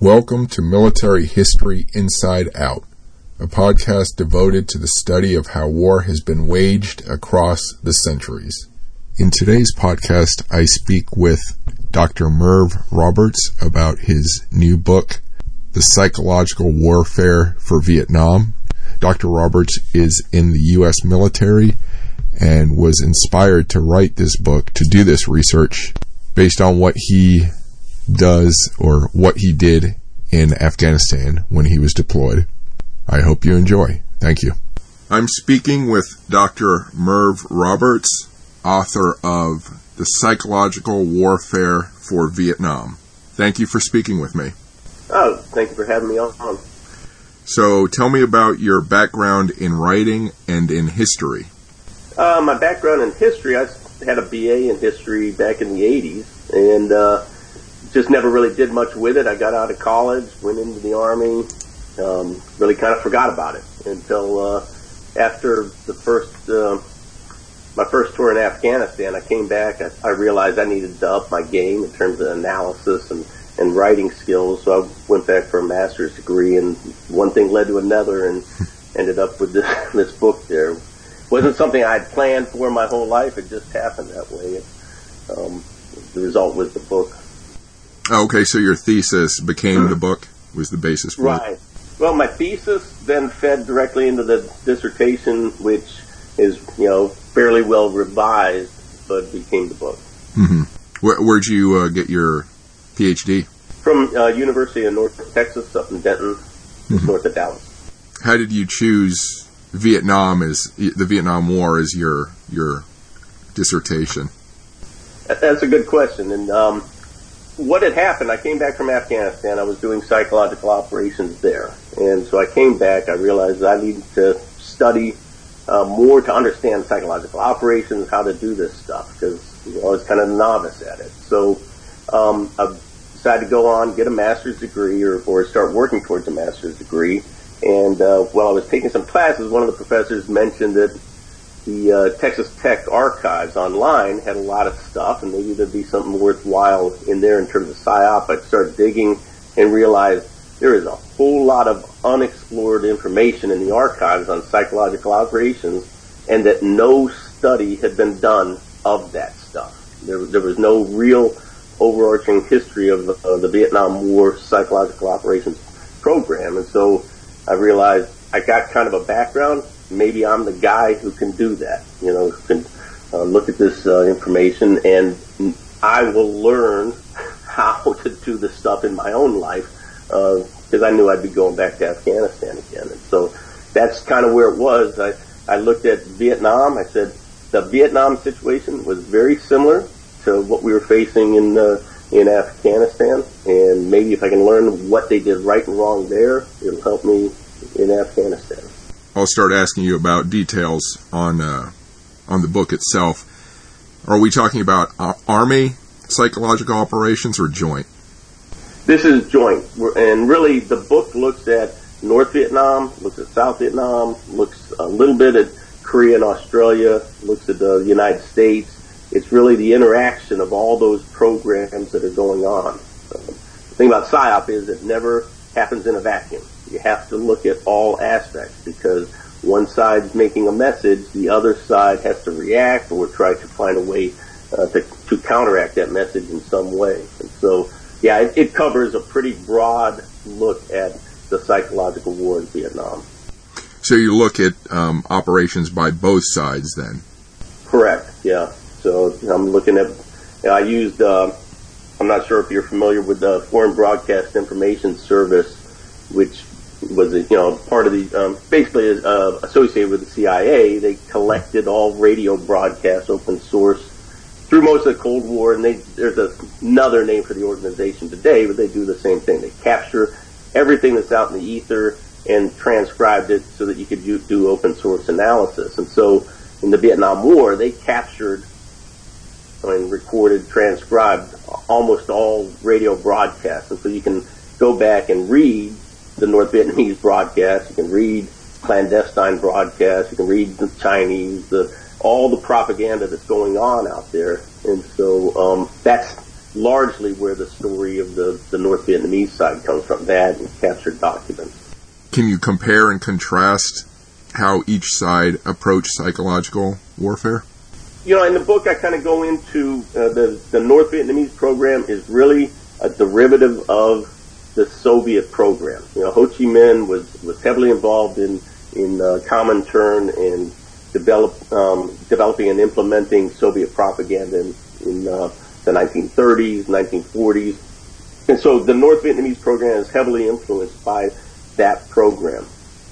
Welcome to Military History Inside Out, a podcast devoted to the study of how war has been waged across the centuries. In today's podcast, I speak with Dr. Merv Roberts about his new book, The Psychological Warfare for Vietnam. Dr. Roberts is in the U.S. military and was inspired to write this book, to do this research, based on what he does or what he did in Afghanistan when he was deployed. I hope you enjoy. Thank you. I'm speaking with Dr. Merv Roberts, author of The Psychological Warfare for Vietnam. Thank you for speaking with me. Oh, thank you for having me on. So tell me about your background in writing and in history. My background in history, I had a BA in history back in the 80s, and just never really did much with it. I got out of college, went into the Army, really kind of forgot about it until after my first tour in Afghanistan. I came back, I realized I needed to up my game in terms of analysis and writing skills, so I went back for a master's degree, and one thing led to another, and ended up with this book there. It wasn't something I had planned for my whole life, it just happened that way. The result was the book. Okay, so your thesis became the book, was the basis for it? Right. Well, my thesis then fed directly into the dissertation, which is, fairly well revised, but became the book. Mm-hmm. Where'd you get your PhD? From University of North Texas, up in Denton, north of Dallas. How did you choose the Vietnam War as your dissertation? That's a good question. And what had happened, I came back from Afghanistan. I was doing psychological operations there. And so I came back, I realized I needed to study more to understand psychological operations, how to do this stuff, because I was kind of a novice at it. So I decided to go on, get a master's degree, or start working towards a master's degree. And while I was taking some classes, one of the professors mentioned that the Texas Tech archives online had a lot of stuff, and maybe there'd be something worthwhile in there in terms of PSYOP. I started digging and realized there is a whole lot of unexplored information in the archives on psychological operations, and that no study had been done of that stuff. There was no real overarching history of the Vietnam War psychological operations program, and so I realized I got kind of a background. Maybe I'm the guy who can do that, who can look at this information, and I will learn how to do this stuff in my own life, because I knew I'd be going back to Afghanistan again. And so that's kind of where it was. I looked at Vietnam. I said the Vietnam situation was very similar to what we were facing in Afghanistan, and maybe if I can learn what they did right and wrong there, it'll help me in Afghanistan. I'll start asking you about details on the book itself. Are we talking about Army psychological operations or joint? This is joint, and really the book looks at North Vietnam, looks at South Vietnam, looks a little bit at Korea and Australia, looks at the United States. It's really the interaction of all those programs that are going on. The thing about PSYOP is it never happens in a vacuum. You have to look at all aspects, because one side's making a message, the other side has to react or try to find a way to counteract that message in some way. And so, yeah, it covers a pretty broad look at the psychological war in Vietnam. So you look at operations by both sides then? Correct, yeah. So I'm looking at, I used, I'm not sure if you're familiar with the Foreign Broadcast Information Service, which was part of the basically associated with the CIA. They collected all radio broadcasts, open source, through most of the Cold War, and there's another name for the organization today, but they do the same thing. They capture everything that's out in the ether and transcribed it so that you could do open source analysis. And so in the Vietnam War, they captured, recorded, transcribed almost all radio broadcasts, and so you can go back and read the North Vietnamese broadcasts, you can read clandestine broadcasts, you can read the Chinese, all the propaganda that's going on out there. And so that's largely where the story of the North Vietnamese side comes from, that and captured documents. Can you compare and contrast how each side approached psychological warfare? In the book I kind of go into the North Vietnamese program is really a derivative of the Soviet program. Ho Chi Minh was heavily involved in Comintern and developing and implementing Soviet propaganda in the 1930s, 1940s. And so the North Vietnamese program is heavily influenced by that program.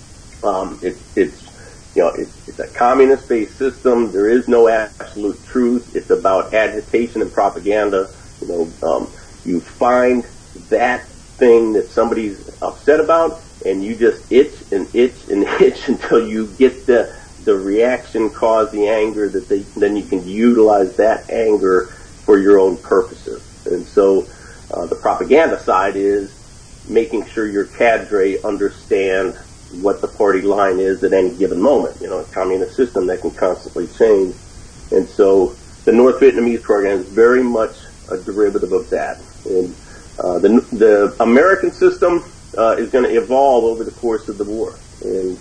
It's a communist-based system. There is no absolute truth. It's about agitation and propaganda. You find that thing that somebody's upset about, and you just itch and itch and itch until you get the reaction, cause the anger, then you can utilize that anger for your own purposes. And so the propaganda side is making sure your cadre understand what the party line is at any given moment. A communist system that can constantly change. And so the North Vietnamese program is very much a derivative of that. And the American system is going to evolve over the course of the war. And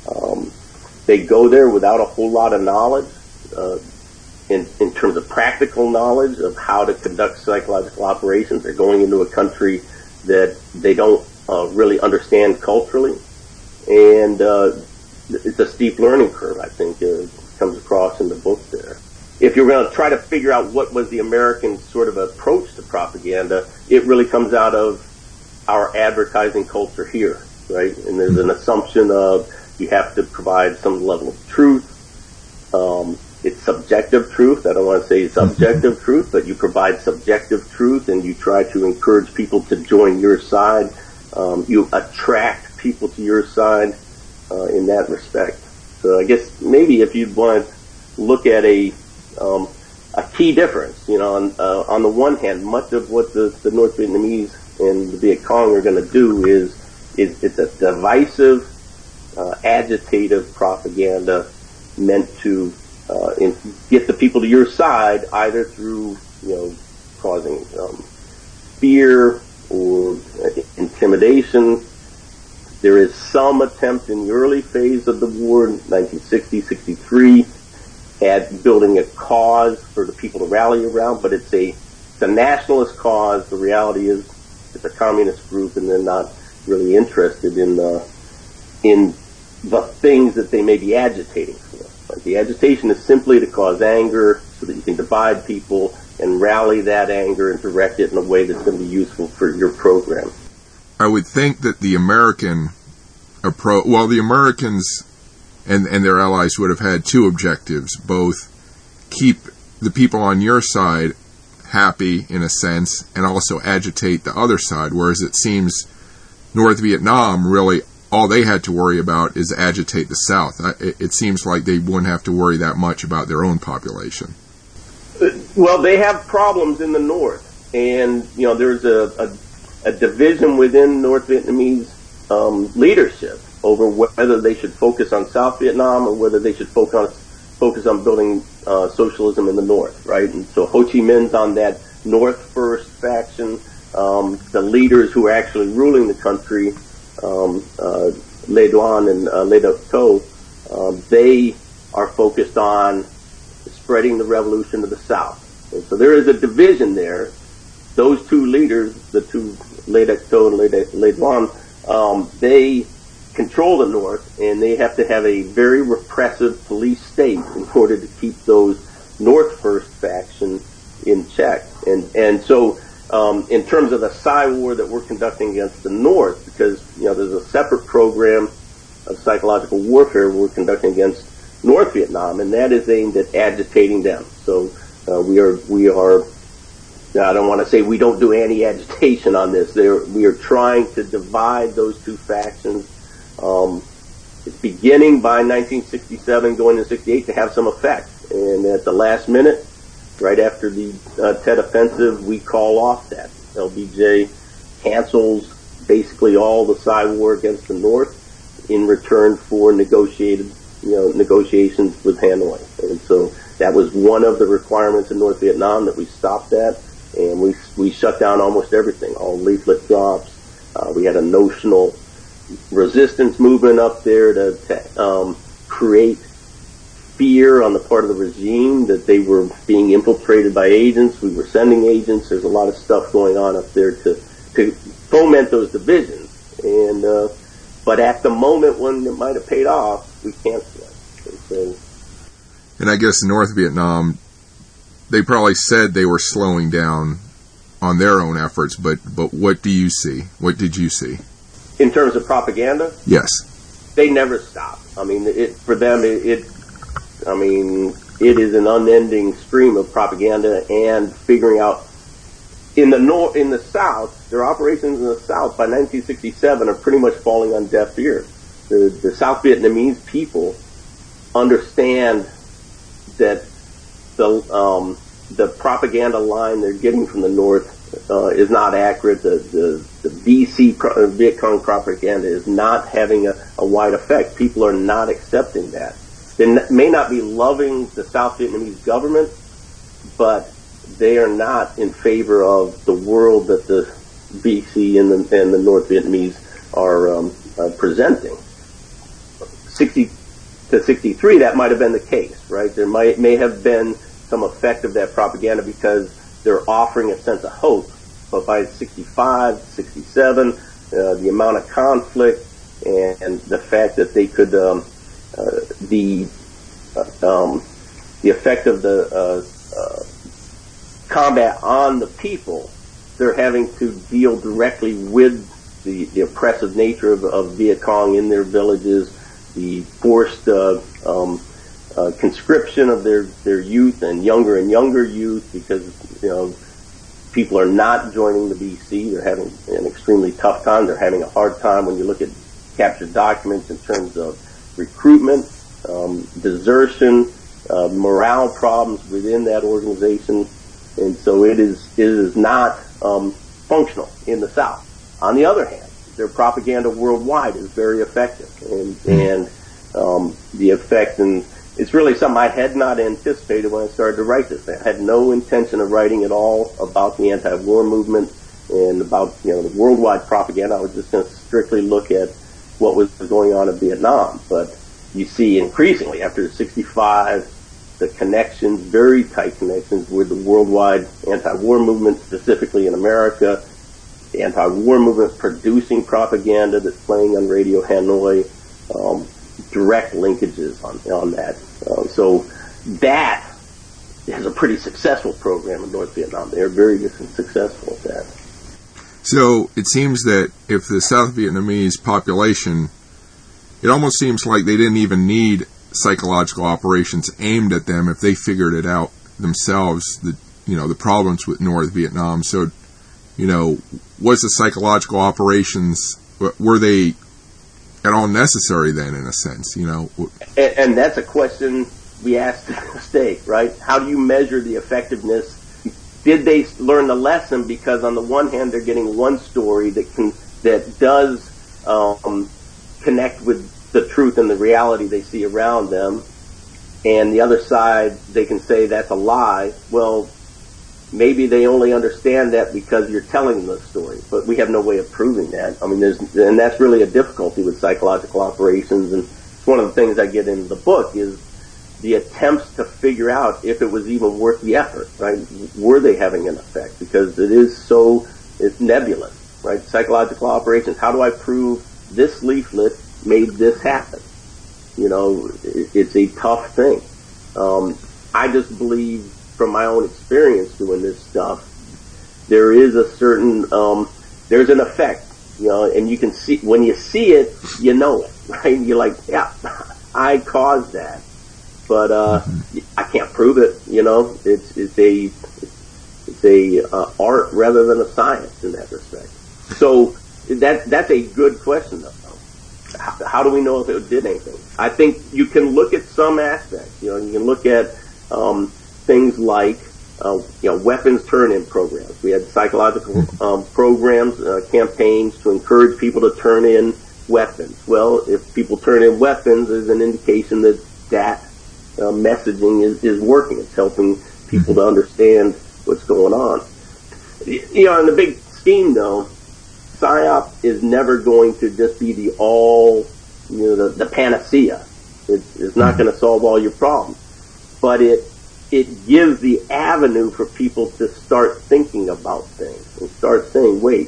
they go there without a whole lot of knowledge in terms of practical knowledge of how to conduct psychological operations. They're going into a country that they don't really understand culturally. And it's a steep learning curve, I think, comes across in the book there. If you're going to try to figure out what was the American sort of approach to propaganda, it really comes out of our advertising culture here, right? And there's an assumption of you have to provide some level of truth. It's subjective truth. I don't want to say subjective truth, but you provide subjective truth and you try to encourage people to join your side. You attract people to your side in that respect. So I guess maybe if you'd want to look at a key difference, on the one hand, much of what the North Vietnamese and the Viet Cong are going to do is it's a divisive, agitative propaganda meant to get the people to your side either through causing fear or intimidation. There is some attempt in the early phase of the war, 1960, 63, at building a cause for the people to rally around, but it's a nationalist cause. The reality is it's a communist group, and they're not really interested in the things that they may be agitating for. Like the agitation is simply to cause anger so that you can divide people and rally that anger and direct it in a way that's going to be useful for your program. I would think that the American approach, the Americans and their allies would have had two objectives, both keep the people on your side happy in a sense and also agitate the other side, whereas it seems North Vietnam really all they had to worry about is agitate the South. It seems like they wouldn't have to worry that much about their own population. Well, they have problems in the North, and there's a division within North Vietnamese leadership over whether they should focus on South Vietnam or whether they should focus on building socialism in the North, right? And so Ho Chi Minh's on that North First faction. The leaders who are actually ruling the country, Le Duan and Le Duc Tho, they are focused on spreading the revolution to the South. And so there is a division there. Those two leaders, the two Le Duc Tho and Le Duan, they control the North, and they have to have a very repressive police state in order to keep those North First faction in check. And so in terms of the Psy war that we're conducting against the North, because there's a separate program of psychological warfare we're conducting against North Vietnam, and that is aimed at agitating them. So we are. I don't want to say we don't do any agitation on this. We are trying to divide those two factions. It's beginning by 1967, going to 68 to have some effect. And at the last minute, right after the Tet Offensive, we call off that. LBJ cancels basically all the Psy war against the North in return for negotiations with Hanoi. And so that was one of the requirements in North Vietnam, that we stopped that. and we shut down almost everything, all leaflet drops. We had a notional resistance movement up there to create fear on the part of the regime that they were being infiltrated by agents. We were sending agents. There's a lot of stuff going on up there to foment those divisions. And but at the moment when it might have paid off, we canceled it. And I guess North Vietnam, they probably said they were slowing down on their own efforts, but what do you see? What did you see? In terms of propaganda? Yes. They never stop. I mean, for them, it is an unending stream of propaganda and figuring out. In the South, their operations in the South by 1967 are pretty much falling on deaf ears. The South Vietnamese people understand that the propaganda line they're getting from the North is not accurate. The VC Viet Cong propaganda is not having a wide effect. People are not accepting that. They may not be loving the South Vietnamese government, but they are not in favor of the world that the VC and the North Vietnamese are presenting. 60 to 63, that might have been the case, right? There may have been some effect of that propaganda because they're offering a sense of hope. But by 65, 67, the amount of conflict and the fact that they could, the effect of the combat on the people, they're having to deal directly with the oppressive nature of Viet Cong in their villages, the forced conscription of their youth and younger youth, because people are not joining the VC. They're having an extremely tough time. They're having a hard time when you look at captured documents in terms of recruitment, desertion, morale problems within that organization, and so it is not functional in the South. On the other hand, their propaganda worldwide is very effective, and the effect, and it's really something I had not anticipated when I started to write this. I had no intention of writing at all about the anti-war movement and about the worldwide propaganda. I was just going to strictly look at what was going on in Vietnam. But you see increasingly after 65, the connections, very tight connections with the worldwide anti-war movement, specifically in America, the anti-war movement producing propaganda that's playing on Radio Hanoi, direct linkages on that. So that is a pretty successful program in North Vietnam. They're very successful at that. So it seems that if the South Vietnamese population, it almost seems like they didn't even need psychological operations aimed at them if they figured it out themselves, the problems with North Vietnam. So, was the psychological operations, were they at all necessary then, in a sense, And that's a question we asked at stake, right? How do you measure the effectiveness? Did they learn the lesson? Because on the one hand, they're getting one story that does connect with the truth and the reality they see around them, and the other side, they can say that's a lie. Well, maybe they only understand that because you're telling them the story, but we have no way of proving that. I mean, and that's really a difficulty with psychological operations, and it's one of the things I get into the book is the attempts to figure out if it was even worth the effort, right? Were they having an effect? Because it's nebulous, right? Psychological operations, how do I prove this leaflet made this happen? It's a tough thing. I just believe from my own experience doing this stuff, there is a certain, there's an effect, and you can see, when you see it, you know it, right? You're like, yeah, I caused that, but, I can't prove it, it's a art rather than a science in that respect. So that's a good question though. How do we know if it did anything? I think you can look at some aspects, you can look at, things like, weapons turn-in programs. We had psychological programs, campaigns to encourage people to turn in weapons. Well, if people turn in weapons, there's an indication that messaging is working. It's helping people to understand what's going on. In the big scheme, though, PSYOP is never going to just be the the panacea. It's not going to solve all your problems, but it gives the avenue for people to start thinking about things and start saying, wait,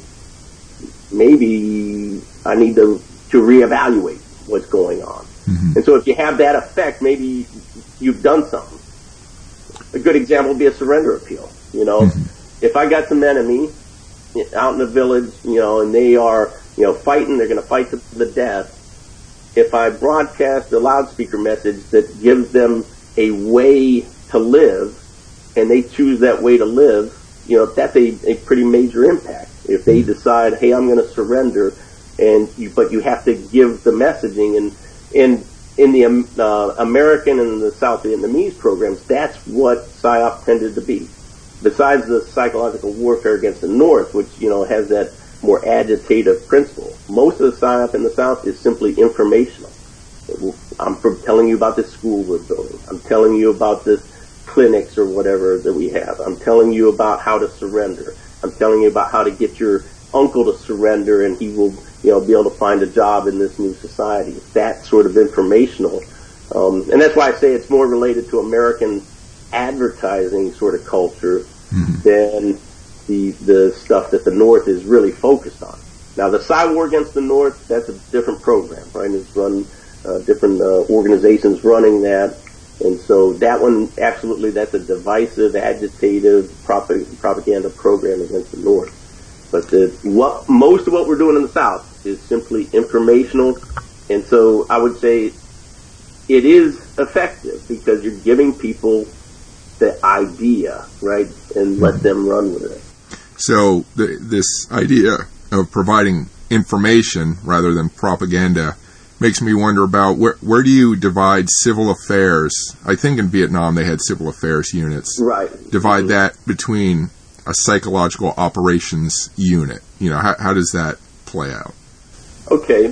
maybe I need to reevaluate what's going on. Mm-hmm. And so if you have that effect, maybe you've done something. A good example would be a surrender appeal. Mm-hmm. If I got some enemy out in the village, and they are, fighting, they're going to fight to the death. If I broadcast a loudspeaker message that gives them a way to live, and they choose that way to live, that's a pretty major impact. If they decide, hey, I'm going to surrender, but you have to give the messaging, and in the American and the South Vietnamese programs, that's what PSYOP tended to be. Besides the psychological warfare against the North, which, has that more agitative principle, most of the PSYOP in the South is simply informational. I'm telling you about this school we're building. I'm telling you about this clinics or whatever that we have. I'm telling you about how to surrender. I'm telling you about how to get your uncle to surrender, and he will, be able to find a job in this new society. That sort of informational. And that's why I say it's more related to American advertising sort of culture than the stuff that the North is really focused on. Now, the Psy War against the North, that's a different program, right? It's run, different organizations running that. And so that one, absolutely, that's a divisive, agitative propaganda program against the North. But most of what we're doing in the South is simply informational. And so I would say it is effective because you're giving people the idea, right, and let them run with it. So this idea of providing information rather than propaganda makes me wonder about where do you divide civil affairs? I think in Vietnam they had civil affairs units. Right. Divide that between a psychological operations unit. How does that play out? Okay.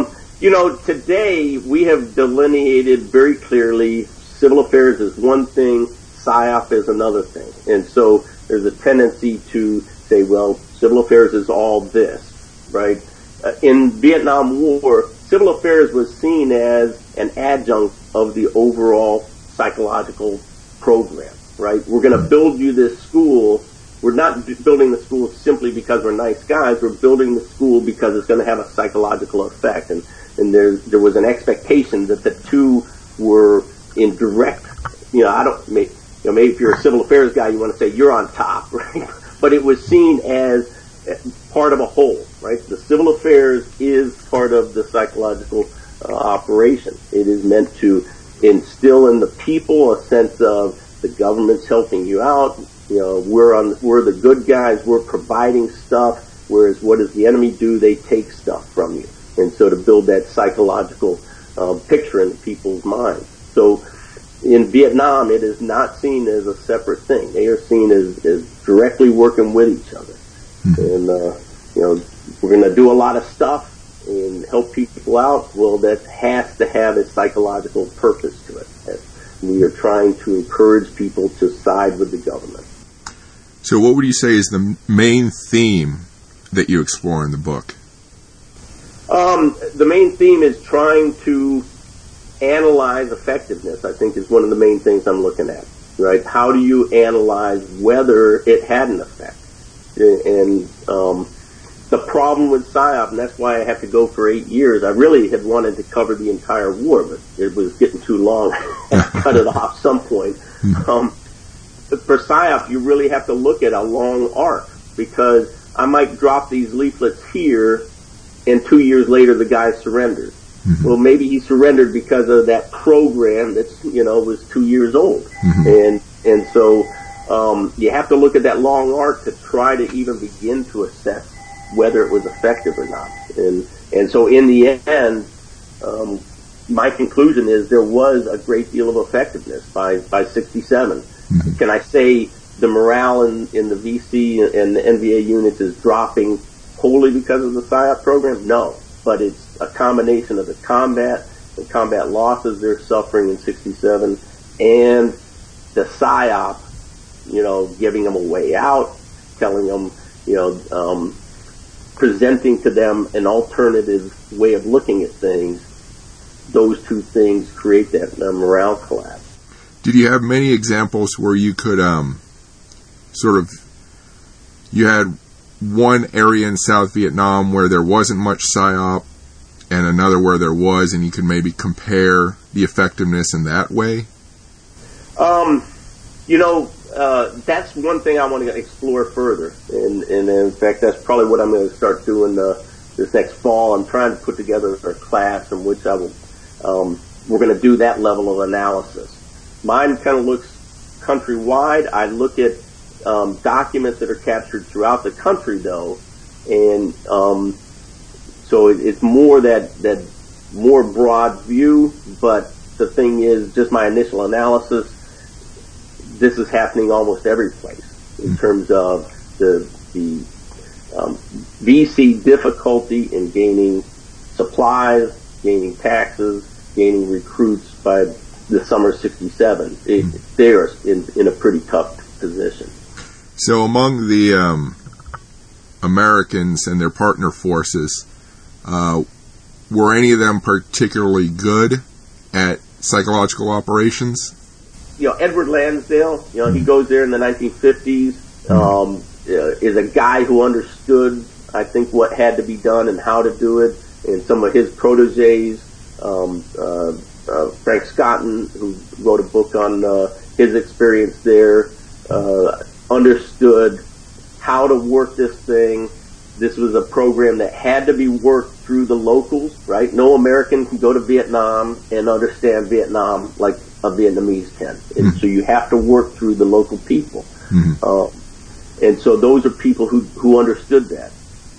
Today we have delineated very clearly civil affairs is one thing, PSYOP is another thing. And so there's a tendency to say, well, civil affairs is all this, right? In Vietnam War, civil affairs was seen as an adjunct of the overall psychological program, right? We're going to build you this school. We're not building the school simply because we're nice guys. We're building the school because it's going to have a psychological effect. And there was an expectation that the two were in direct, maybe if you're a civil affairs guy, you want to say you're on top, right? But it was seen as part of a whole, right? The civil affairs is part of the psychological operation. It is meant to instill in the people a sense of the government's helping you out. We're the good guys. We're providing stuff. Whereas what does the enemy do? They take stuff from you. And so to build that psychological picture in the people's minds. So in Vietnam, it is not seen as a separate thing. They are seen as directly working with each other. And, we're going to do a lot of stuff and help people out. Well, that has to have a psychological purpose to it. We are trying to encourage people to side with the government. So what would you say is the main theme that you explore in the book? The main theme is trying to analyze effectiveness, I think, is one of the main things I'm looking at, right? How do you analyze whether it had an effect? And the problem with PSYOP, and that's why I have to go for 8 years, I really had wanted to cover the entire war, but it was getting too long. I cut it off some point. For PSYOP, you really have to look at a long arc, because I might drop these leaflets here, and 2 years later the guy surrendered. Well, maybe he surrendered because of that program that's, was 2 years old. And so you have to look at that long arc to try to even begin to assess whether it was effective or not. And so in the end, my conclusion is there was a great deal of effectiveness by 67. Can I say the morale in the VC and the NVA units is dropping wholly because of the PSYOP program? No. But it's a combination of the combat losses they're suffering in 67, and the PSYOP, giving them a way out, telling them, presenting to them an alternative way of looking at things, those two things create that morale collapse. Did you have many examples where you could you had one area in South Vietnam where there wasn't much PSYOP and another where there was, and you could maybe compare the effectiveness in that way? That's one thing I want to explore further. And in fact, that's probably what I'm going to start doing this next fall. I'm trying to put together a class in which we're going to do that level of analysis. Mine kind of looks countrywide. I look at documents that are captured throughout the country, though, and so it's more that more broad view. But the thing is, just my initial analysis, this is happening almost every place in terms of the VC difficulty in gaining supplies, gaining taxes, gaining recruits by the summer of '67. They're in a pretty tough position. So among the Americans and their partner forces, were any of them particularly good at psychological operations? Edward Lansdale, he goes there in the 1950s, is a guy who understood, I think, what had to be done and how to do it. And some of his proteges, Frank Scotton, who wrote a book on his experience there, understood how to work this thing. This was a program that had to be worked through the locals, right? No American can go to Vietnam and understand Vietnam like a Vietnamese can. And so you have to work through the local people. And so those are people who understood that.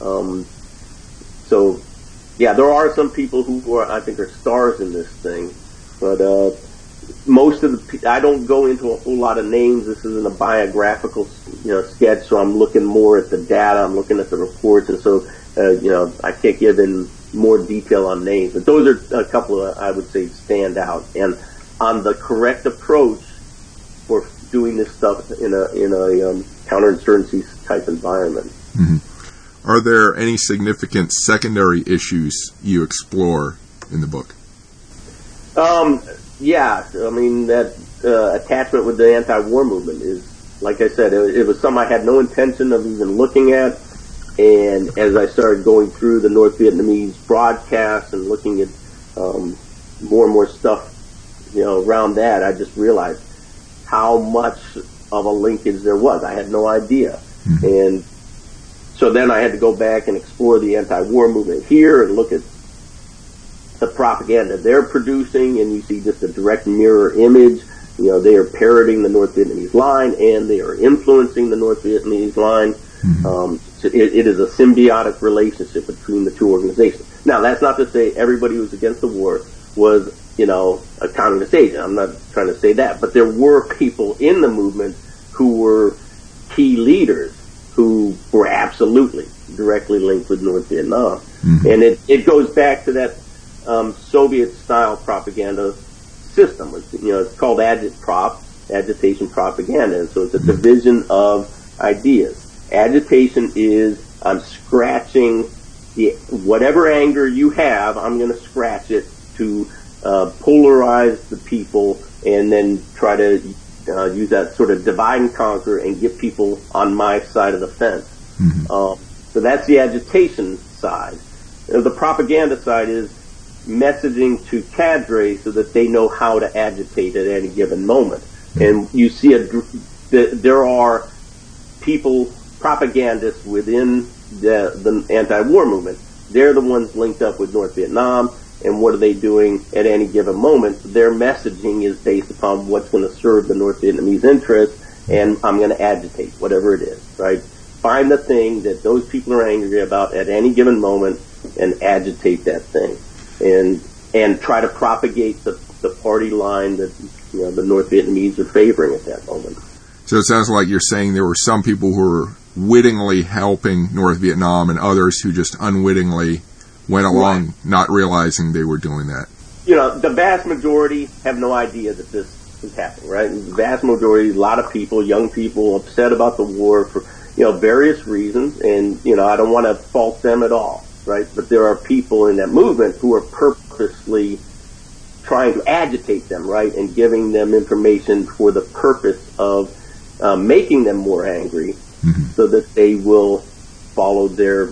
So, yeah, there are some people who I think are stars in this thing, but most of I don't go into a whole lot of names. This isn't a biographical, sketch, so I'm looking more at the data. I'm looking at the reports, and so, I can't give in more detail on names. But those are a couple of, I would say, stand out. And on the correct approach for doing this stuff in a counterinsurgency type environment. Are there any significant secondary issues you explore in the book? Yeah, I mean, that attachment with the anti-war movement is, like I said, it was something I had no intention of even looking at. And as I started going through the North Vietnamese broadcasts and looking at more and more stuff, around that, I just realized how much of a linkage there was. I had no idea. And so then I had to go back and explore the anti-war movement here and look at the propaganda they're producing, and you see just a direct mirror image. They are parroting the North Vietnamese line, and they are influencing the North Vietnamese line. So it is a symbiotic relationship between the two organizations. Now, that's not to say everybody who was against the war was, a communist agent. I'm not trying to say that. But there were people in the movement who were key leaders who were absolutely directly linked with North Vietnam. And it goes back to that Soviet-style propaganda system. It's called agitprop, agitation propaganda. And so it's a division of ideas. Agitation is, I'm scratching whatever anger you have, I'm going to scratch it to polarize the people and then try to use that sort of divide and conquer and get people on my side of the fence. So that's the agitation side. The propaganda side is messaging to cadre so that they know how to agitate at any given moment. And you see there are people, propagandists within the anti-war movement. They're the ones linked up with North Vietnam, and what are they doing at any given moment? Their messaging is based upon what's going to serve the North Vietnamese interests, and I'm going to agitate, whatever it is, right? Find the thing that those people are angry about at any given moment and agitate that thing. And try to propagate the party line that the North Vietnamese are favoring at that moment. So it sounds like you're saying there were some people who were wittingly helping North Vietnam and others who just unwittingly went along, not realizing they were doing that. The vast majority have no idea that this is happening, right? The vast majority, a lot of people, young people, upset about the war, various reasons, and, I don't want to fault them at all, right? But there are people in that movement who are purposely trying to agitate them, right? And giving them information for the purpose of making them more angry, so that they will follow their,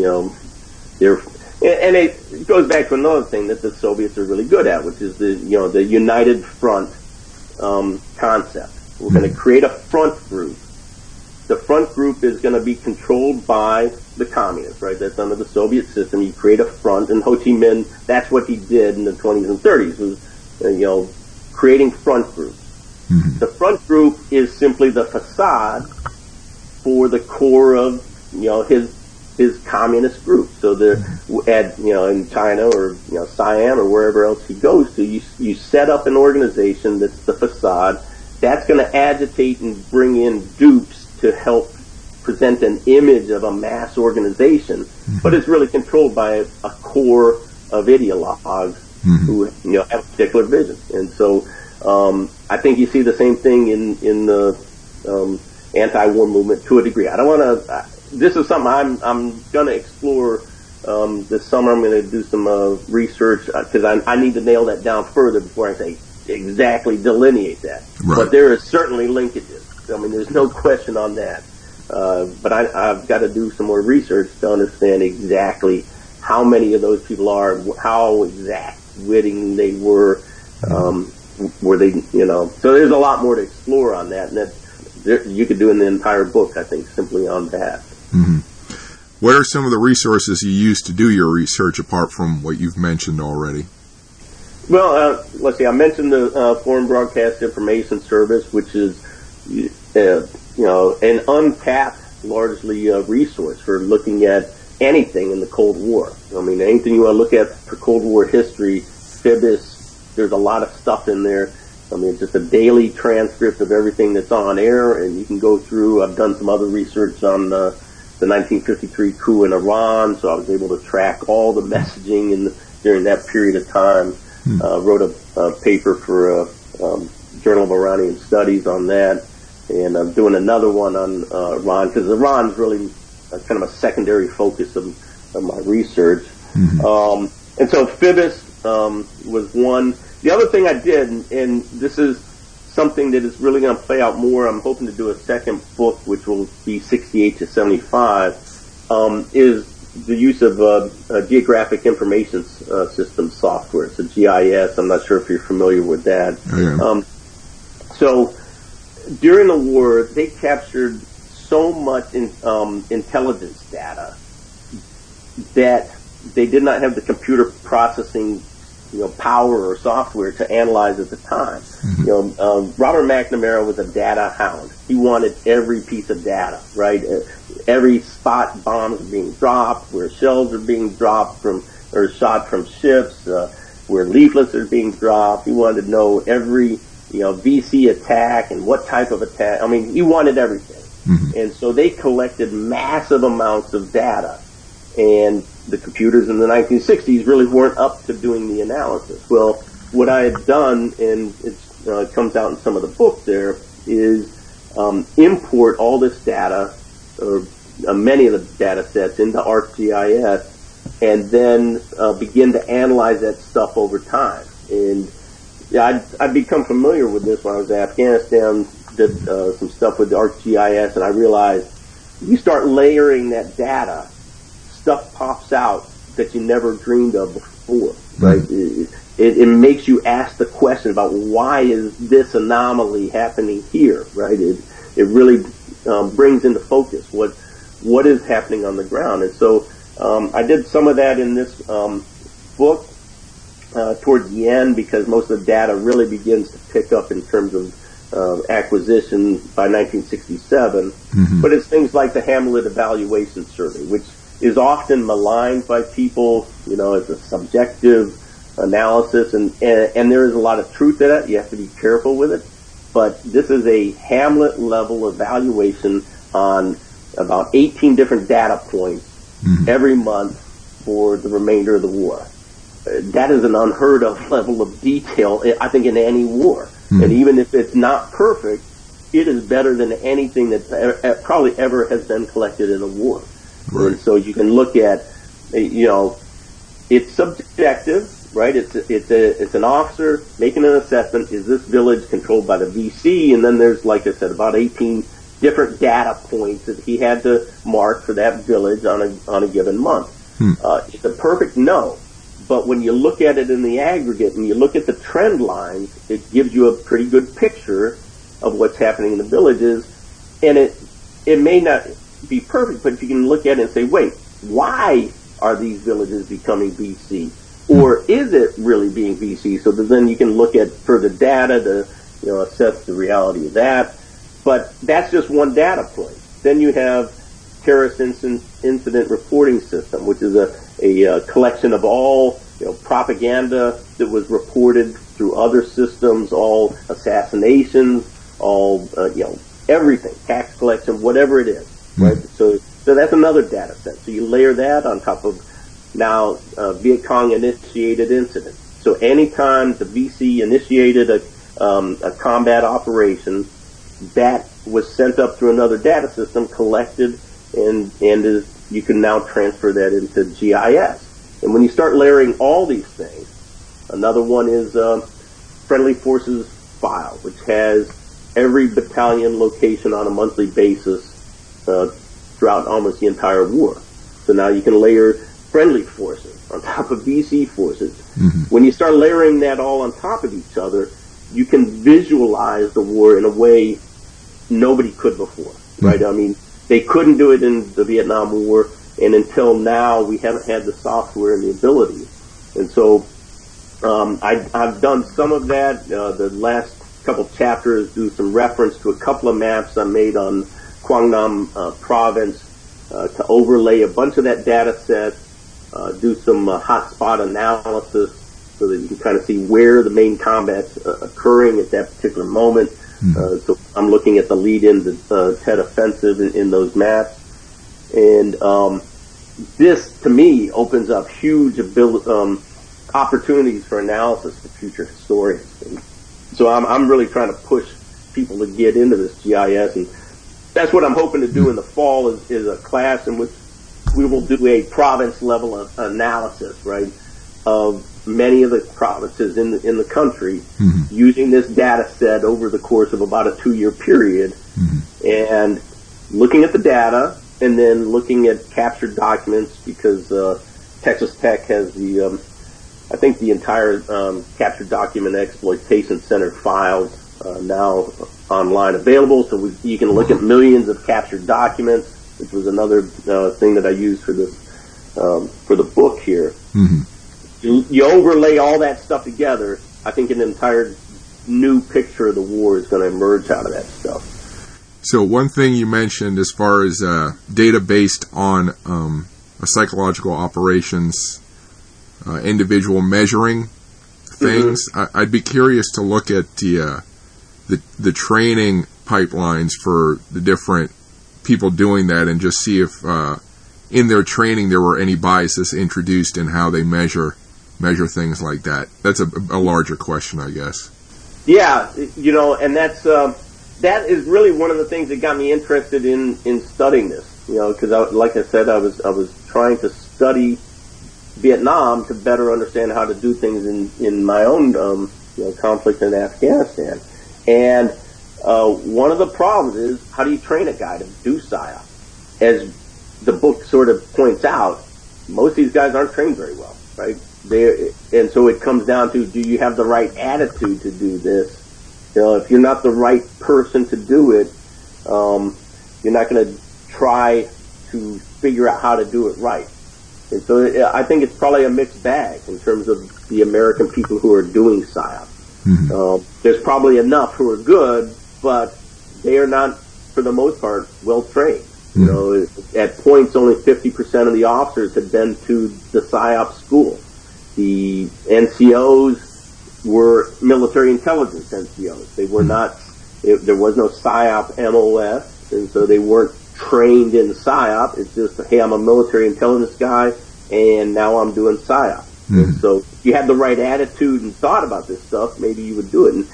and it goes back to another thing that the Soviets are really good at, which is the united front concept. We're going to create a front group. The front group is going to be controlled by the communists, right? That's under the Soviet system. You create a front, and Ho Chi Minh, that's what he did in the 20s and 30s, was, creating front groups. The front group is simply the facade for the core of, his communist group. So in China or, Siam or wherever else he goes to, you set up an organization that's the facade. That's going to agitate and bring in dupes to help present an image of a mass organization, but it's really controlled by a core of ideologues who have a particular vision. And so I think you see the same thing in the anti-war movement to a degree. I don't want to. This is something I'm going to explore this summer. I'm going to do some research because I need to nail that down further before I say exactly delineate that. Right. But there is certainly linkages. I mean, there's no question on that. But I've got to do some more research to understand exactly how many of those people are, how exact-witting they were they, So there's a lot more to explore on that, and you could do an entire book, I think, simply on that. What are some of the resources you use to do your research apart from what you've mentioned already? Well, let's see. I mentioned the Foreign Broadcast Information Service, which is an untapped, largely resource for looking at anything in the Cold War. I mean, anything you want to look at for Cold War history, FIBIS, there's a lot of stuff in there. I mean, it's just a daily transcript of everything that's on air, and you can go through. I've done some other research on the 1953 coup in Iran, so I was able to track all the messaging during that period of time. Wrote a paper for Journal of Iranian Studies on that, and I'm doing another one on Iran, because Iran's really kind of a secondary focus of my research. And so FIBIS was one. The other thing I did, and this is something that is really going to play out more, I'm hoping to do a second book, which will be 68 to 75, is the use of Geographic Information System software. It's a GIS. I'm not sure if you're familiar with that. So during the war, they captured so much intelligence data that they did not have the computer processing power or software to analyze at the time. Robert McNamara was a data hound. He wanted every piece of data, right? Every spot bombs are being dropped, where shells are being dropped or shot from ships, where leaflets are being dropped. He wanted to know every, VC attack and what type of attack. I mean, he wanted everything. And so they collected massive amounts of data. And the computers in the 1960s really weren't up to doing the analysis. Well, what I had done, and it comes out in some of the book there, is import all this data, or many of the data sets, into ArcGIS, and then begin to analyze that stuff over time. And I'd become familiar with this when I was in Afghanistan, did some stuff with ArcGIS, and I realized you start layering that data, stuff pops out that you never dreamed of before, right? It makes you ask the question about why is this anomaly happening here, right? It really brings into focus what is happening on the ground. And so I did some of that in this book towards the end, because most of the data really begins to pick up in terms of acquisition by 1967. But it's things like the Hamlet Evaluation Survey, which is often maligned by people, as a subjective analysis, and there is a lot of truth to that. You have to be careful with it. But this is a Hamlet level evaluation on about 18 different data points every month for the remainder of the war. That is an unheard of level of detail, I think, in any war. And even if it's not perfect, it is better than anything that probably ever has been collected in a war. Right. And so you can look at, it's subjective, right? It's an officer making an assessment. Is this village controlled by the VC? And then there's, like I said, about 18 different data points that he had to mark for that village on a given month. It's a perfect no. But when you look at it in the aggregate and you look at the trend lines, it gives you a pretty good picture of what's happening in the villages. And it may not be perfect, but you can look at it and say, wait, why are these villages becoming VC? Or is it really being VC? So then you can look at further data to assess the reality of that. But that's just one data point. Then you have terrorist incident reporting system, which is a collection of all propaganda that was reported through other systems, all assassinations, all everything, tax collection, whatever it is, right? So that's another data set. So you layer that on top of now Viet Cong initiated incident. So anytime the VC initiated a combat operation, that was sent up through another data system, collected, and you can now transfer that into GIS. And when you start layering all these things, another one is Friendly Forces File, which has every battalion location on a monthly basis throughout almost the entire war. So now you can layer friendly forces on top of VC forces. Mm-hmm. When you start layering that all on top of each other, you can visualize the war in a way nobody could before, right? I mean, they couldn't do it in the Vietnam War, and until now, we haven't had the software and the ability. And so I've done some of that. The last couple chapters do some reference to a couple of maps I made on Quang Nam province to overlay a bunch of that data set, do some hotspot analysis so that you can kind of see where the main combat's occurring at that particular moment. So I'm looking at the lead-in to Tet Offensive in those maps. And this, to me, opens up huge opportunities for analysis for future historians. And so I'm really trying to push people to get into this GIS, and that's what I'm hoping to do in the fall is a class in which we will do a province-level analysis, right, of many of the provinces in the country, using this data set over the course of about a 2-year period, and looking at the data, and then looking at captured documents, because Texas Tech has I think the entire captured document exploitation center files now online available, so you can look at millions of captured documents, which was another thing that I used for this for the book here. You overlay all that stuff together, I think an entire new picture of the war is going to emerge out of that stuff. So one thing you mentioned as far as data based on a psychological operations, individual measuring things, I'd be curious to look at the training pipelines for the different people doing that and just see if in their training there were any biases introduced in how they measure things like that. That's a larger question, I guess. Yeah, and that's that is really one of the things that got me interested in studying this. Because like I said, I was trying to study Vietnam to better understand how to do things in my own conflict in Afghanistan. And one of the problems is, how do you train a guy to do PSYOP? As the book sort of points out, most of these guys aren't trained very well, right? And so it comes down to, do you have the right attitude to do this? If you're not the right person to do it, you're not going to try to figure out how to do it right. And so I think it's probably a mixed bag in terms of the American people who are doing PSYOP. There's probably enough who are good, but they are not, for the most part, well trained. At points, only 50% of the officers had been to the PSYOP school. The NCOs were military intelligence NCOs. They were not, there was no PSYOP MOS, and so they weren't trained in PSYOP. It's just, hey, I'm a military intelligence guy, and now I'm doing PSYOP. And so if you had the right attitude and thought about this stuff, maybe you would do it.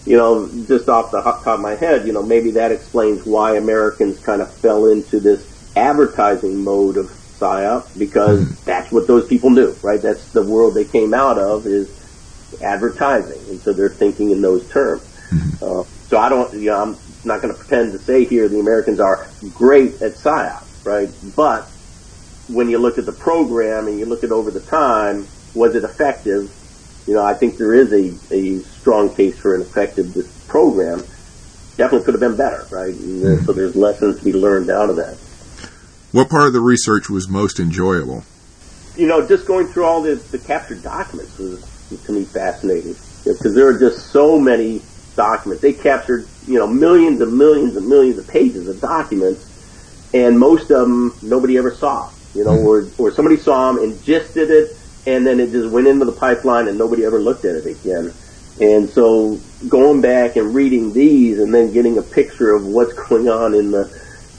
just off the top of my head, maybe that explains why Americans kind of fell into this advertising mode of PSYOP, because that's what those people knew, right? That's the world they came out of, is advertising, and so they're thinking in those terms. So I'm not going to pretend to say here the Americans are great at PSYOP, right? But when you look at the program and you look at over the time, was it effective? I think there is a strong case for an effective program. Definitely could have been better, right? And so there's lessons to be learned out of that. What part of the research was most enjoyable? Just going through all the captured documents was to me fascinating, because there are just so many documents. They captured, millions and millions and millions of pages of documents, and most of them nobody ever saw, or somebody saw them and just did it, and then it just went into the pipeline and nobody ever looked at it again. And so going back and reading these and then getting a picture of what's going on in the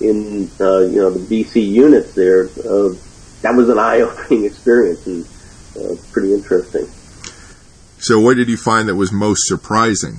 BC units there, that was an eye-opening experience, and pretty interesting. So what did you find that was most surprising?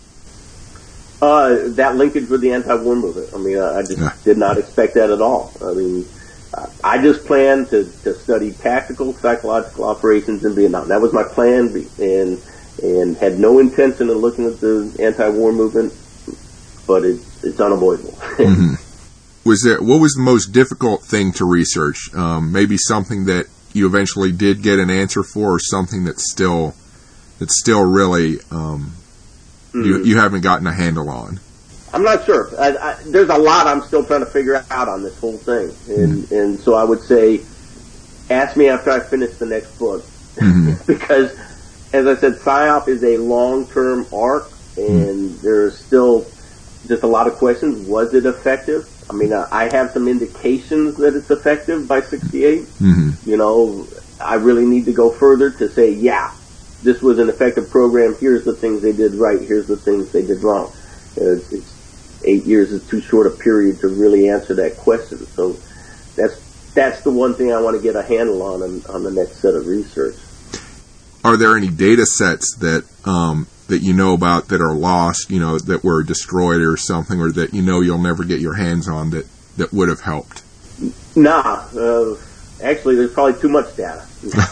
That linkage with the anti-war movement. I just did not expect that at all. I just planned to study tactical psychological operations in Vietnam. That was my plan, and had no intention of looking at the anti-war movement, but it's unavoidable. What was the most difficult thing to research? Maybe something that you eventually did get an answer for, or something that's still really you haven't gotten a handle on? I'm not sure. There's a lot I'm still trying to figure out on this whole thing, and so I would say, ask me after I finish the next book, because, as I said, PSYOP is a long-term arc, and there's still just a lot of questions. Was it effective? I have some indications that it's effective by 68. I really need to go further to say, yeah, this was an effective program. Here's the things they did right. Here's the things they did wrong. It's 8 years is too short a period to really answer that question. So that's the one thing I want to get a handle on the next set of research. Are there any data sets that you know about that are lost, that were destroyed or something, or that you'll never get your hands on that would have helped? Nah. Actually, there's probably too much data.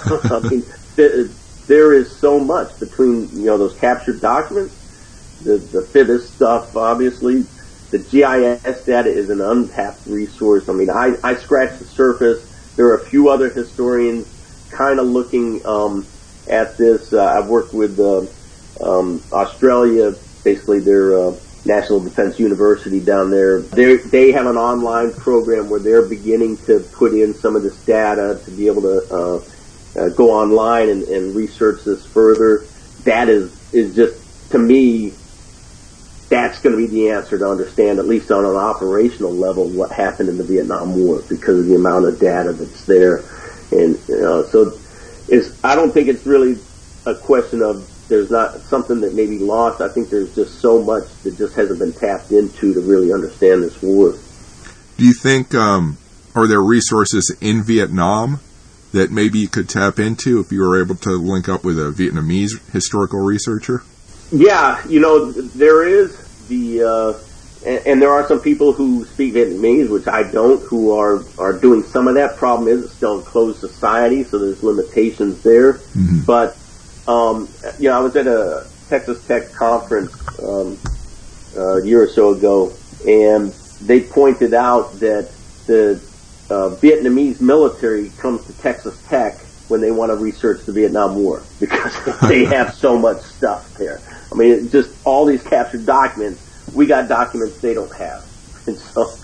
There is so much between, those captured documents, the FIBIS stuff, obviously. The GIS data is an untapped resource. I scratched the surface. There are a few other historians kind of looking at this. I've worked with Australia, basically their National Defense University down there. They have an online program where they're beginning to put in some of this data to be able to go online and research this further. That is just, to me, that's going to be the answer to understand, at least on an operational level, what happened in the Vietnam War, because of the amount of data that's there. And so I don't think it's really a question of there's not something that may be lost. I think there's just so much that just hasn't been tapped into to really understand this war. Do you think, are there resources in Vietnam that maybe you could tap into if you were able to link up with a Vietnamese historical researcher? Yeah, there is and there are some people who speak Vietnamese, which I don't, who are doing some of that. Problem is it's still a closed society, so there's limitations there. But, I was at a Texas Tech conference a year or so ago, and they pointed out that the Vietnamese military comes to Texas Tech when they want to research the Vietnam War, because they have so much stuff there. Just all these captured documents, we got documents they don't have. And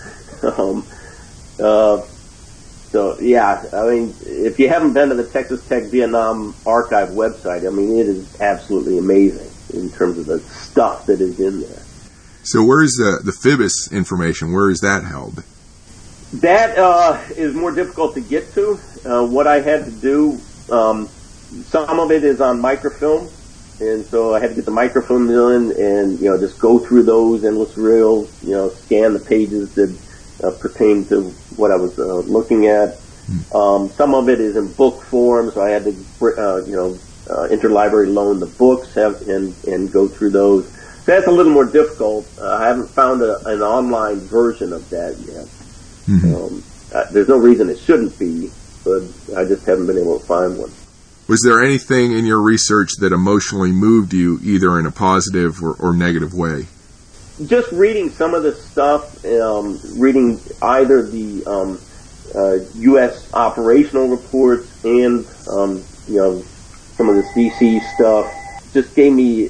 if you haven't been to the Texas Tech Vietnam Archive website, it is absolutely amazing in terms of the stuff that is in there. So where's the FIBIS information? Where is that held? That is more difficult to get to. What I had to do, some of it is on microfilm, and so I had to get the microfilm in and just go through those endless reels, scan the pages that pertain to what I was looking at. Some of it is in book form, so I had to interlibrary loan the books and go through those. That's a little more difficult. I haven't found an online version of that yet. Mm-hmm. There's no reason it shouldn't be, but I just haven't been able to find one. Was there anything in your research that emotionally moved you, either in a positive or negative way? Just reading some of the stuff, reading either the U.S. operational reports and some of the CC stuff, just gave me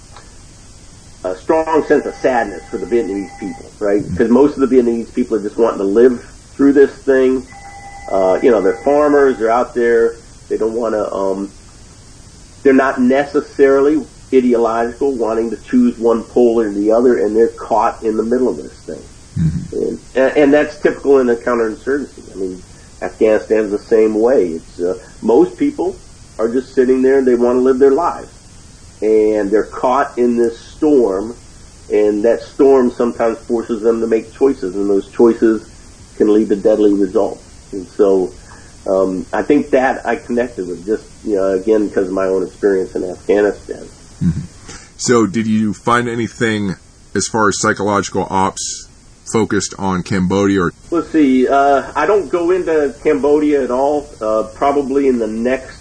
a strong sense of sadness for the Vietnamese people, right? Because most of the Vietnamese people are just wanting to live through this thing. They're farmers, they're out there, they don't want to, they're not necessarily ideological, wanting to choose one pole or the other, and they're caught in the middle of this thing. Mm-hmm. And that's typical in a counterinsurgency. I mean, Afghanistan's the same way. It's most people are just sitting there and they want to live their lives. And they're caught in this storm, and that storm sometimes forces them to make choices, and those choices can lead to deadly results. And so I think that I connected with just, again, because of my own experience in Afghanistan. Mm-hmm. So did you find anything as far as psychological ops focused on Cambodia? Or let's see, I don't go into Cambodia at all. Probably in the next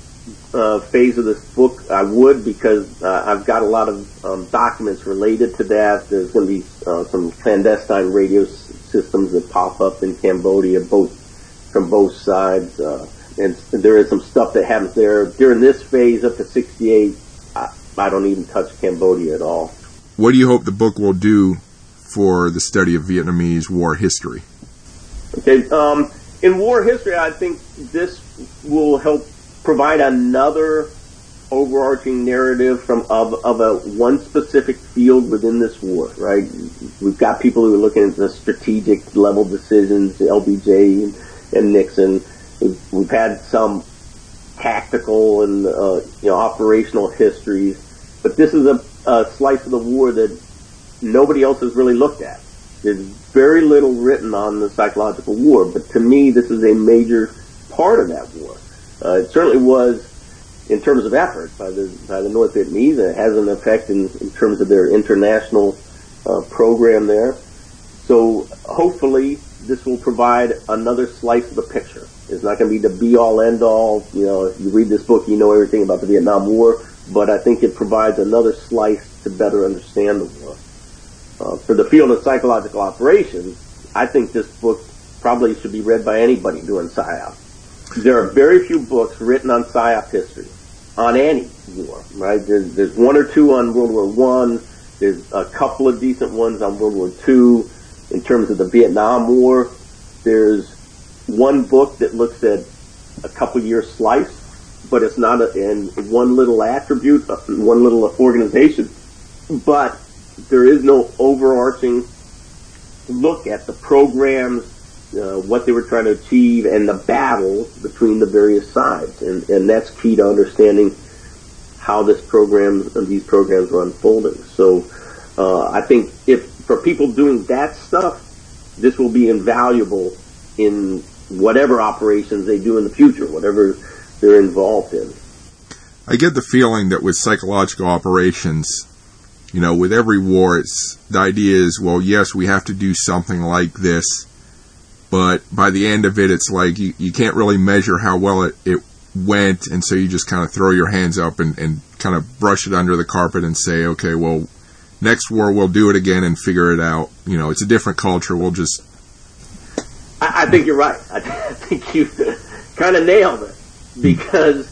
phase of this book I would, because I've got a lot of documents related to that. There's going to be some clandestine radio systems that pop up in Cambodia, from both sides, and there is some stuff that happens there. During this phase up to 1968, I don't even touch Cambodia at all. What do you hope the book will do for the study of Vietnamese war history? Okay, in war history, I think this will help provide another overarching narrative of a one specific field within this war, right? We've got people who are looking at the strategic level decisions, LBJ and Nixon. We've had some tactical and operational histories, but this is a slice of the war that nobody else has really looked at. There's very little written on the psychological war, but to me, this is a major part of that war. It certainly was in terms of effort by the North Vietnamese. It has an effect in terms of their international program there. So hopefully this will provide another slice of the picture. It's not going to be the be-all, end-all. If you read this book, you know everything about the Vietnam War, but I think it provides another slice to better understand the war. For the field of psychological operations, I think this book probably should be read by anybody doing PSYOP. There are very few books written on PSYOP history, on any war, right? There's one or two on World War I. There's a couple of decent ones on World War II. In terms of the Vietnam War, there's one book that looks at a couple year slice, but it's not in one little attribute, one little organization. But there is no overarching look at the programs, what they were trying to achieve, and the battle between the various sides. And that's key to understanding how these programs are unfolding. So I think if for people doing that stuff, this will be invaluable in whatever operations they do in the future, whatever they're involved in. I get the feeling that with psychological operations, with every war, the idea is, well, yes, we have to do something like this, but by the end of it, it's like you can't really measure how well it went, and so you just kind of throw your hands up and kind of brush it under the carpet and say, okay, well, next war we'll do it again and figure it out. It's a different culture. We'll just... I think you're right. I think you kind of nailed it, because,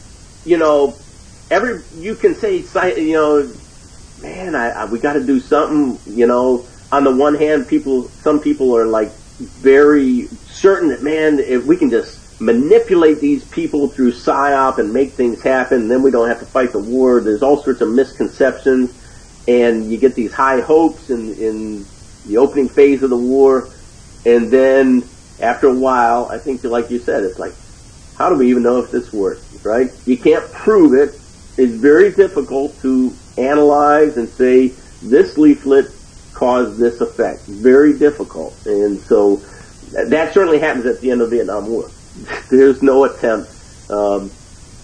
you can say, man, we got to do something. On the one hand, some people are like very certain that, man, if we can just manipulate these people through PSYOP and make things happen, then we don't have to fight the war. There's all sorts of misconceptions, and you get these high hopes in the opening phase of the war, and then after a while, I think, like you said, it's like, how do we even know if this works, right? You can't prove it. It's very difficult to analyze and say, this leaflet caused this effect. Very difficult. And so that certainly happens at the end of the Vietnam War. There's no attempt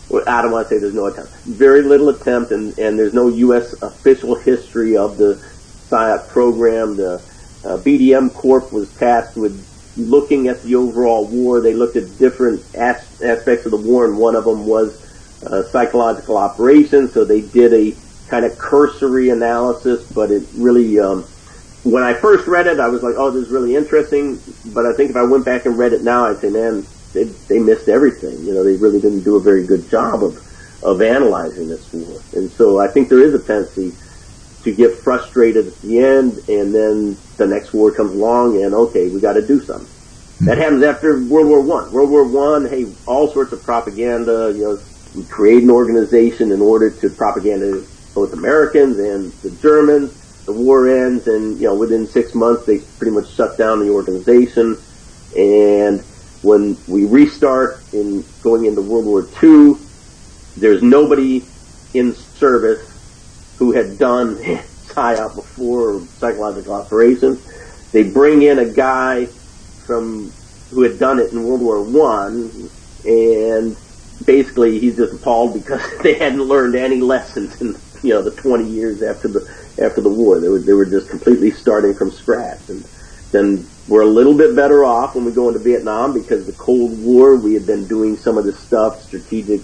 Well, I don't want to say there's no attempt. Very little attempt, and there's no U.S. official history of the PSYOP program. The BDM Corp was tasked with looking at the overall war. They looked at different aspects of the war, and one of them was psychological operations. So they did a kind of cursory analysis, but it really, when I first read it, I was like, oh, this is really interesting. But I think if I went back and read it now, I'd say, man, they missed everything. You know, they really didn't do a very good job of analyzing this war. And so I think there is a tendency to get frustrated at the end, and then the next war comes along, and okay, we got to do something. That happens after World War I. World War I, hey, all sorts of propaganda. You know, we create an organization in order to propaganda both Americans and the Germans. The war ends, and you know, within 6 months, they pretty much shut down the organization. And when we restart in going into World War II, there's nobody in service who had done PSYOP before, or psychological operations. They bring in a guy who had done it in World War I, and basically he's just appalled because they hadn't learned any lessons in the 20 years after the war. They were just completely starting from scratch. And then we're a little bit better off when we go into Vietnam, because the Cold War, we had been doing some of this stuff, strategic,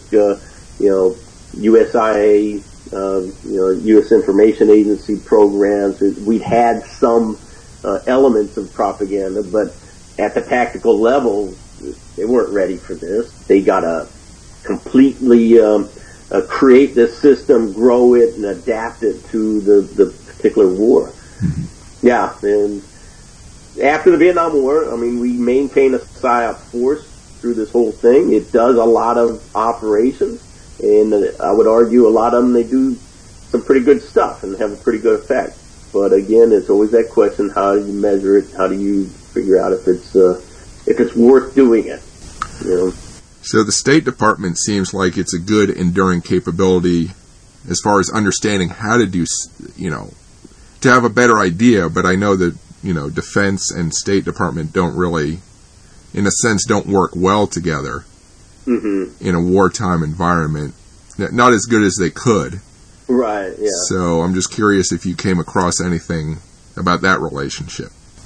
USIA, U.S. Information Agency programs. We'd had some elements of propaganda, but at the tactical level, they weren't ready for this. They got to completely create this system, grow it, and adapt it to the particular war. Mm-hmm. Yeah, and after the Vietnam War, I mean, we maintain a PSYOP force through this whole thing. It does a lot of operations, and I would argue a lot of them, they do some pretty good stuff and have a pretty good effect. But again, it's always that question: how do you measure it? How do you figure out if it's worth doing it? You know. So the State Department seems like it's a good enduring capability as far as understanding how to do, to have a better idea. But I know that, Defense and State Department don't really, in a sense, don't work well together in a wartime environment. Not as good as they could. Right, yeah. So I'm just curious if you came across anything about that relationship.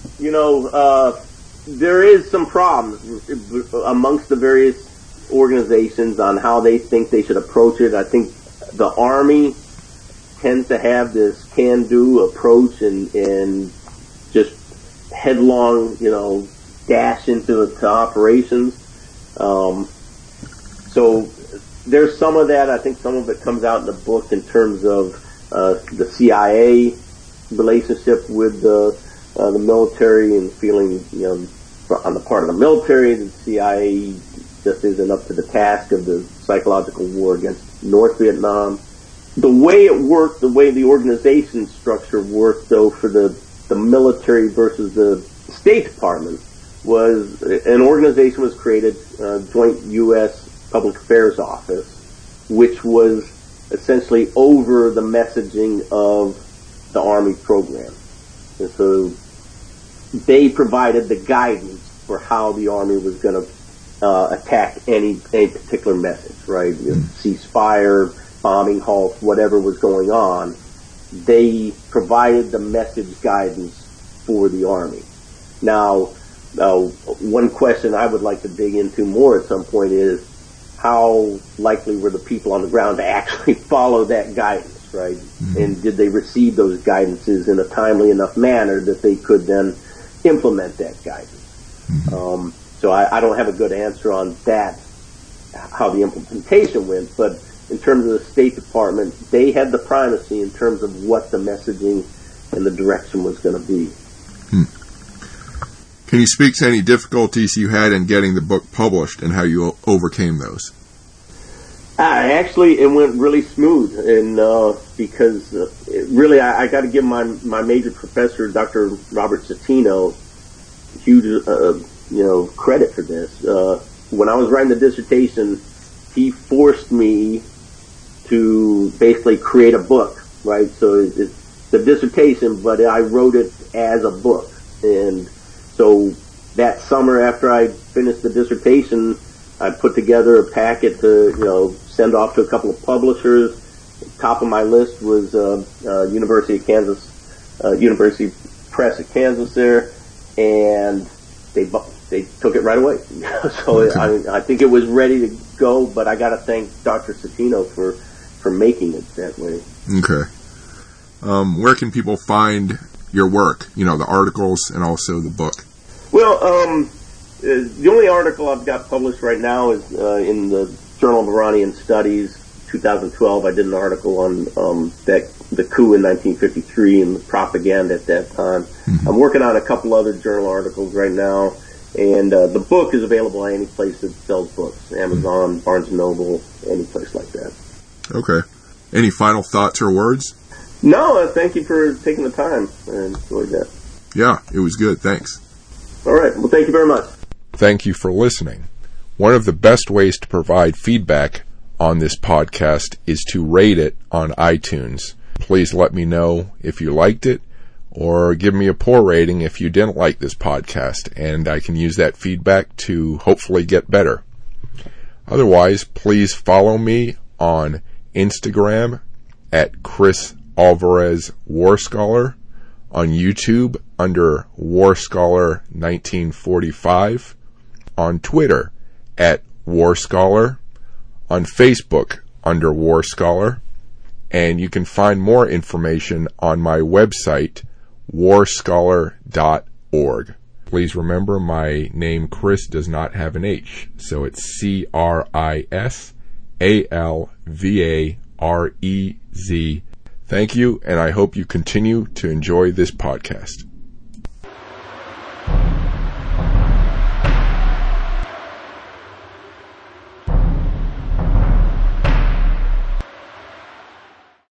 There is some problems amongst the various organizations on how they think they should approach it. I think the Army tends to have this can-do approach and just headlong, dash into operations. So there's some of that. I think some of it comes out in the book in terms of the CIA relationship with the military, and feeling, on the part of the military, the CIA just isn't up to the task of the psychological war against North Vietnam. The way it worked, the way the organization structure worked, though, for the military versus the State Department, was an organization was created, Joint U.S. Public Affairs Office, which was essentially over the messaging of the Army program. And so they provided the guidance for how the Army was going to attack any particular message, right? Ceasefire, bombing halt, whatever was going on. They provided the message guidance for the Army. Now, one question I would like to dig into more at some point is, how likely were the people on the ground to actually follow that guidance, right? Mm-hmm. And did they receive those guidances in a timely enough manner that they could then implement that guidance? Mm-hmm. So I don't have a good answer on that, how the implementation went, but in terms of the State Department, they had the primacy in terms of what the messaging and the direction was going to be. Can you speak to any difficulties you had in getting the book published and how you overcame those? Actually, it went really smooth, and because really I got to give my major professor, Dr. Robert Citino, huge credit for this. When I was writing the dissertation, he forced me to basically create a book, right? So it's the dissertation, but I wrote it as a book. And so that summer after I finished the dissertation, I put together a packet to, send off to a couple of publishers. Top of my list was University of Kansas, University Press at Kansas there, and they took it right away. So Okay. I think it was ready to go, but I got to thank Dr. Citino for making it that way. Okay. Where can people find your work? The articles and also the book. Well, the only article I've got published right now is in the Journal of Iranian Studies, 2012. I did an article on the coup in 1953 and the propaganda at that time. Mm-hmm. I'm working on a couple other journal articles right now, and the book is available at any place that sells books, Amazon, Barnes & Noble, any place like that. Okay. Any final thoughts or words? No, thank you for taking the time. I enjoyed that. Yeah, it was good. Thanks. All right. Well, thank you very much. Thank you for listening. One of the best ways to provide feedback on this podcast is to rate it on iTunes. Please let me know if you liked it, or give me a poor rating if you didn't like this podcast, and I can use that feedback to hopefully get better. Otherwise, please follow me on Instagram at Chris Alvarez War Scholar, on YouTube under War Scholar 1945, on Twitter at War Scholar, on Facebook under War Scholar, and you can find more information on my website, warscholar.org. Please remember my name Chris does not have an H, so it's ChrisAlvarez. Thank you, and I hope you continue to enjoy this podcast.